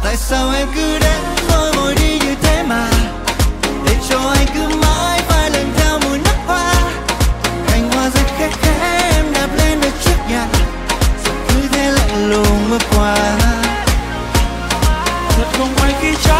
Tại sao em cứ đến rồi vội đi như thế mà, để cho anh cứ mãi phải lần theo mùi nước hoa. Cành hoa rơi khẽ khẽ em đạp lên ở trước nhà, rồi cứ thế lạnh lùng bước qua. Thật không may khi trái